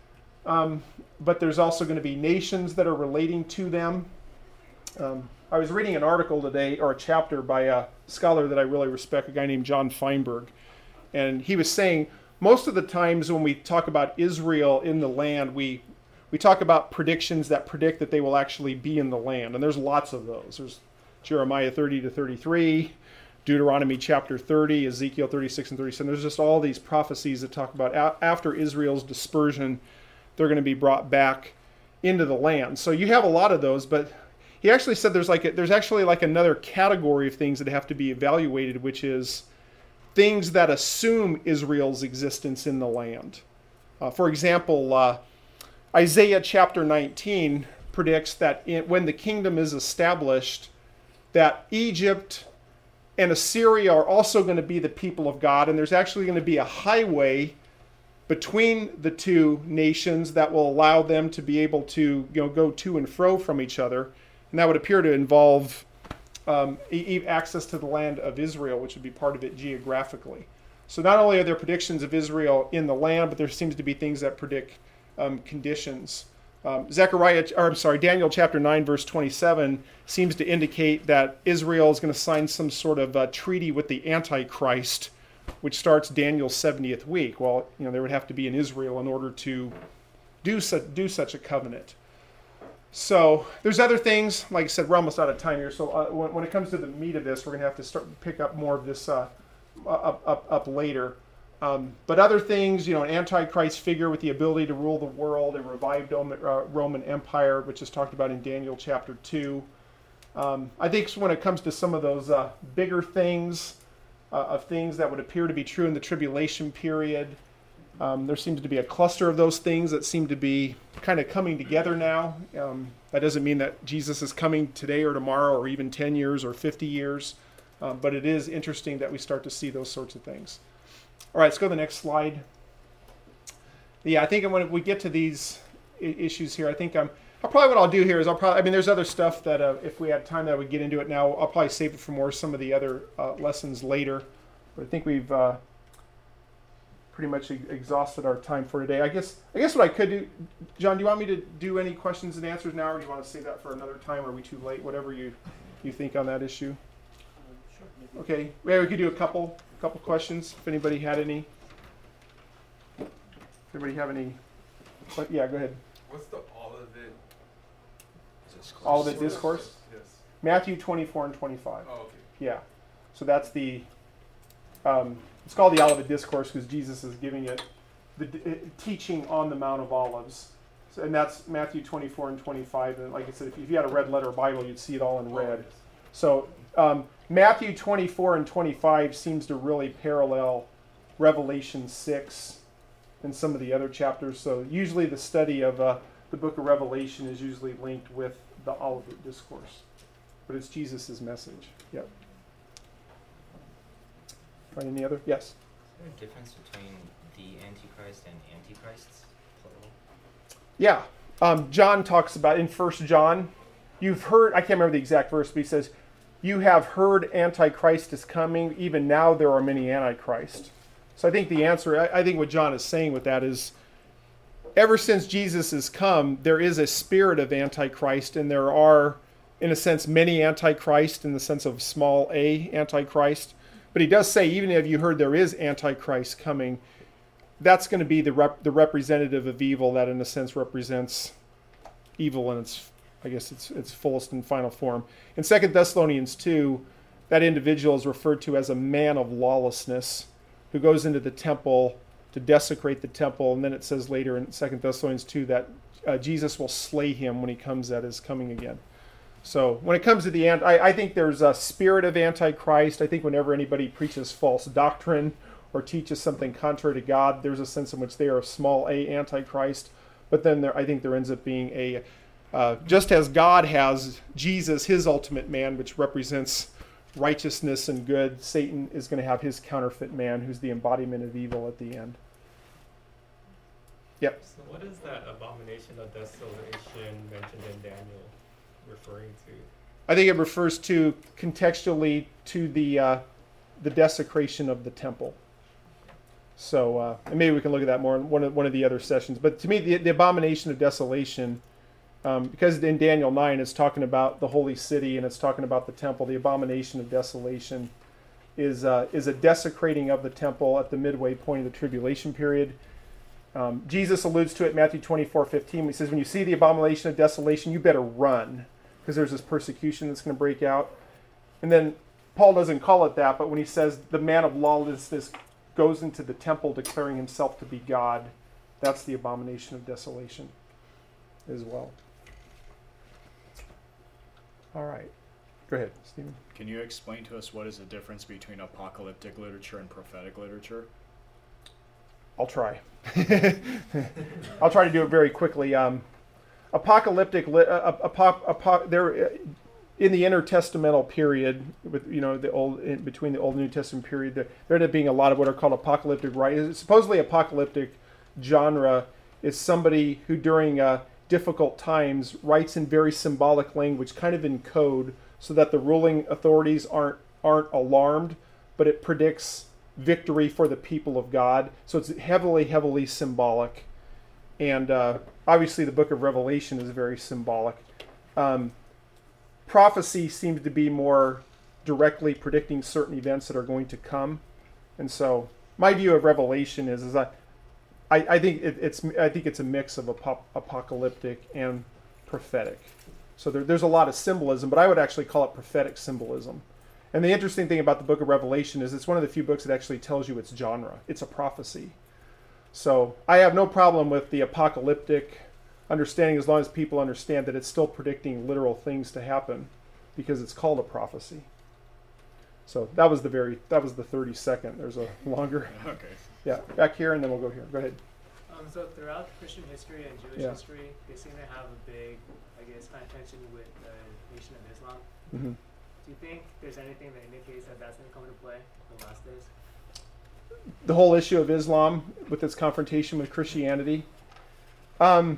um, but there's also going to be nations that are relating to them. Um, I was reading an article today, or a chapter by a scholar that I really respect, a guy named John Feinberg. And he was saying, most of the times when we talk about Israel in the land, we we talk about predictions that predict that they will actually be in the land. And there's lots of those. There's Jeremiah thirty to thirty-three, Deuteronomy chapter thirty, Ezekiel thirty-six and thirty-seven. There's just all these prophecies that talk about a- after Israel's dispersion, they're going to be brought back into the land. So you have a lot of those, but he actually said there's like a, there's actually like another category of things that have to be evaluated, which is things that assume Israel's existence in the land. Uh, for example, uh, Isaiah chapter nineteen predicts that in, when the kingdom is established, that Egypt and Assyria are also going to be the people of God, and there's actually going to be a highway between the two nations that will allow them to be able to, you know, go to and fro from each other, and that would appear to involve um, e- access to the land of Israel, which would be part of it geographically. So not only are there predictions of Israel in the land, but there seems to be things that predict um, conditions. Um, Zechariah, or I'm sorry, Daniel chapter nine, verse twenty-seven seems to indicate that Israel is going to sign some sort of uh, treaty with the Antichrist, which starts Daniel's seventieth week. Well, you know, there would have to be in Israel in order to do such, do such a covenant. So there's other things. Like I said, we're almost out of time here. So uh, when, when it comes to the meat of this, we're going to have to start pick up more of this uh, up, up, up later. Um, but other things, you know, an Antichrist figure with the ability to rule the world, a revived Roman Empire, which is talked about in Daniel chapter two. Um, I think when it comes to some of those uh, bigger things, uh, of things that would appear to be true in the tribulation period, um, there seems to be a cluster of those things that seem to be kind of coming together now. Um, that doesn't mean that Jesus is coming today or tomorrow or even ten years or fifty years, um, but it is interesting that we start to see those sorts of things. All right, let's go to the next slide. Yeah, I think when we get to these issues here, I think I'm, I'll probably what I'll do here is I'll probably, I mean, there's other stuff that uh, if we had time that I would get into it now, I'll probably save it for more some of the other uh, lessons later. But I think we've uh, pretty much exhausted our time for today. I guess I guess what I could do, John, do you want me to do any questions and answers now, or do you want to save that for another time? Or are we too late? Whatever you, you think on that issue. Sure. Okay, maybe we could do a couple. Couple questions, if anybody had any. Anybody have any? But yeah, go ahead. What's the Olivet discourse? Olivet discourse? Yes. Matthew twenty-four and twenty-five. Oh, okay. Yeah. So that's the, um, it's called the Olivet Discourse because Jesus is giving it the uh, teaching on the Mount of Olives. So, and that's Matthew twenty-four and twenty-five. And like I said, if you, if you had a red letter Bible, you'd see it all in red. So um, Matthew twenty-four and twenty-five seems to really parallel Revelation six and some of the other chapters. So usually the study of uh, the book of Revelation is usually linked with the Olivet Discourse. But it's Jesus' message. Yep. Right, any other? Yes? Is there a difference between the Antichrist and Antichrists, plural? Yeah. Um, John talks about, in First John, you've heard, I can't remember the exact verse, but he says, you have heard Antichrist is coming. Even now there are many Antichrist. So I think the answer, I, I think what John is saying with that is, ever since Jesus has come, there is a spirit of Antichrist, and there are, in a sense, many Antichrist in the sense of small a Antichrist. But he does say, even if you heard there is Antichrist coming, that's going to be the rep- the representative of evil that, in a sense, represents evil in its, I guess, its its fullest and final form. In Second Thessalonians two, that individual is referred to as a man of lawlessness who goes into the temple to desecrate the temple. And then it says later in Second Thessalonians two that uh, Jesus will slay him when he comes at his coming again. So when it comes to the end, I, I think there's a spirit of Antichrist. I think whenever anybody preaches false doctrine or teaches something contrary to God, there's a sense in which they are a small a Antichrist. But then there, I think there ends up being a, uh, just as God has Jesus, his ultimate man, which represents righteousness and good, Satan is going to have his counterfeit man, who's the embodiment of evil at the end. Yep. So what is that abomination of desolation mentioned in Daniel referring to? I think it refers to contextually to the uh, the desecration of the temple. So uh, and maybe we can look at that more in one of one of the other sessions. But to me, the, the abomination of desolation, um, because in Daniel nine it's talking about the holy city and it's talking about the temple. The abomination of desolation is uh, is a desecrating of the temple at the midway point of the tribulation period. Um, Jesus alludes to it in Matthew twenty-four fifteen. He says, when you see the abomination of desolation, you better run, because there's this persecution that's going to break out. And then Paul doesn't call it that, but when he says the man of lawlessness goes into the temple declaring himself to be God, that's the abomination of desolation as well. All right. Go ahead, Stephen. Can you explain to us what is the difference between apocalyptic literature and prophetic literature? I'll try. I'll try to do it very quickly. Um, apocalyptic, li- uh, apo- apo- there uh, in the intertestamental period, with you know the old in between the Old and New Testament period, there, there ended up being a lot of what are called apocalyptic writings. Supposedly, apocalyptic genre is somebody who, during uh, difficult times, writes in very symbolic language, kind of in code, so that the ruling authorities aren't aren't alarmed, but it predicts victory for the people of God. So it's heavily, heavily symbolic. And uh, obviously the book of Revelation is very symbolic. Um, prophecy seems to be more directly predicting certain events that are going to come. And so my view of Revelation is, is I, I, I think it, it's I think it's a mix of ap- apocalyptic and prophetic. So there, there's a lot of symbolism, but I would actually call it prophetic symbolism. And the interesting thing about the book of Revelation is it's one of the few books that actually tells you its genre. It's a prophecy. So I have no problem with the apocalyptic understanding as long as people understand that it's still predicting literal things to happen, because it's called a prophecy. So that was the very that was the thirty second. There's a longer. Okay. Yeah, back here and then we'll go here. Go ahead. Um, so throughout Christian history and Jewish Yeah. history, they seem to have a big, I guess, kind of tension with the Nation of Islam. Mm-hmm. Do you think there's anything that indicates that that's going to come into play in the last days? The whole issue of Islam with its confrontation with Christianity. Um,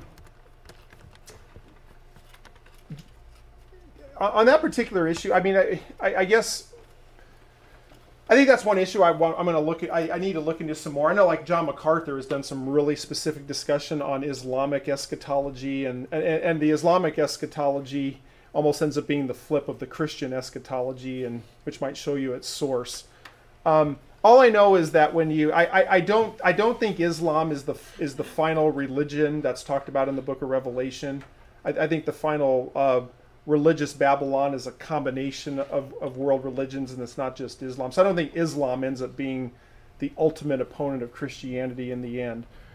on that particular issue, I mean, I, I, I guess I think that's one issue I want. I'm going to look at. I, I need to look into some more. I know, like John MacArthur has done some really specific discussion on Islamic eschatology, and and, and the Islamic eschatology almost ends up being the flip of the Christian eschatology, and which might show you its source. Um, all I know is that when you, I, I, I don't, I don't think Islam is the is the final religion that's talked about in the Book of Revelation. I, I think the final uh, religious Babylon is a combination of, of world religions, and it's not just Islam. So I don't think Islam ends up being the ultimate opponent of Christianity in the end.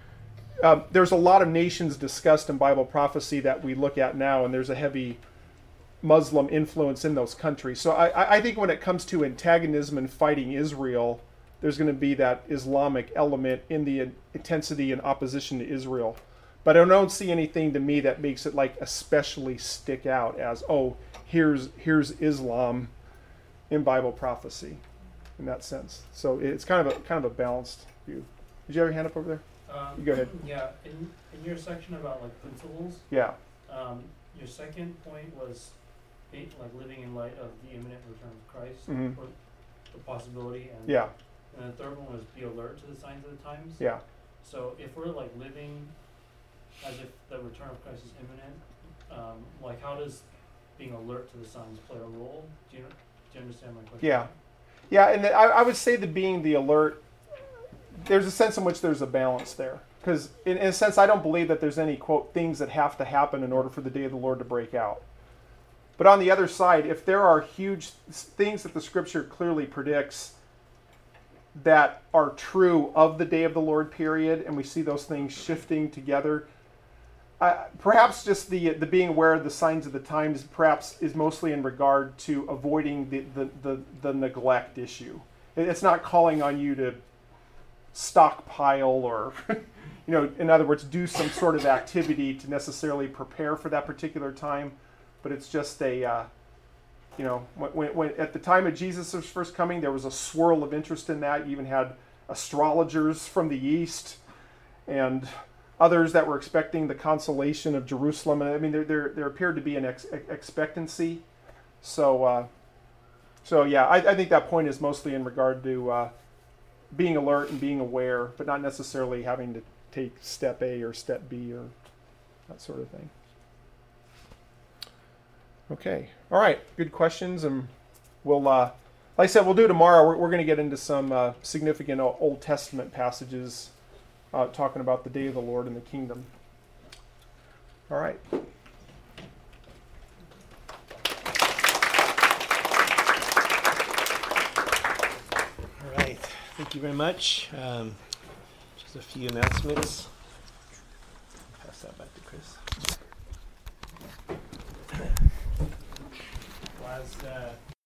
um, there's a lot of nations discussed in Bible prophecy that we look at now, and there's a heavy Muslim influence in those countries. So I, I think when it comes to antagonism and fighting Israel, there's going to be that Islamic element in the intensity and opposition to Israel. But I don't see anything to me that makes it like especially stick out as, oh, here's here's Islam in Bible prophecy in that sense. So it's kind of a kind of a balanced view. Did you have your hand up over there? Um, You go ahead. Yeah, in, in your section about like principles, Yeah. um, your second point was be, like living in light of the imminent return of Christ, Mhm. or the possibility, and Yeah. and the third one was be alert to the signs of the times. Yeah. So if we're like living as if the return of Christ is imminent, um, like how does being alert to the signs play a role? Do you do you understand my question? Yeah. Yeah, and the, I, I would say that being the alert, there's a sense in which there's a balance there. Because in, in a sense, I don't believe that there's any, quote, things that have to happen in order for the day of the Lord to break out. But on the other side, if there are huge things that the Scripture clearly predicts that are true of the day of the Lord period, and we see those things shifting together, uh, perhaps just the the being aware of the signs of the times perhaps is mostly in regard to avoiding the, the, the, the neglect issue. It's not calling on you to stockpile or, you know, in other words, do some sort of activity to necessarily prepare for that particular time, but it's just a, uh, you know, when, when at the time of Jesus' first coming, there was a swirl of interest in that. You even had astrologers from the east and others that were expecting the consolation of Jerusalem. I mean, there there, there appeared to be an ex- expectancy. So, uh, so yeah, I, I think that point is mostly in regard to uh, being alert and being aware, but not necessarily having to take step A or step B or that sort of thing. Okay. All right. Good questions. And we'll, uh, like I said, we'll do tomorrow. We're, we're going to get into some uh, significant Old Testament passages uh, talking about the day of the Lord and the kingdom. All right. All right. Thank you very much. Um, just a few announcements. Pass that back to Chris. Was uh,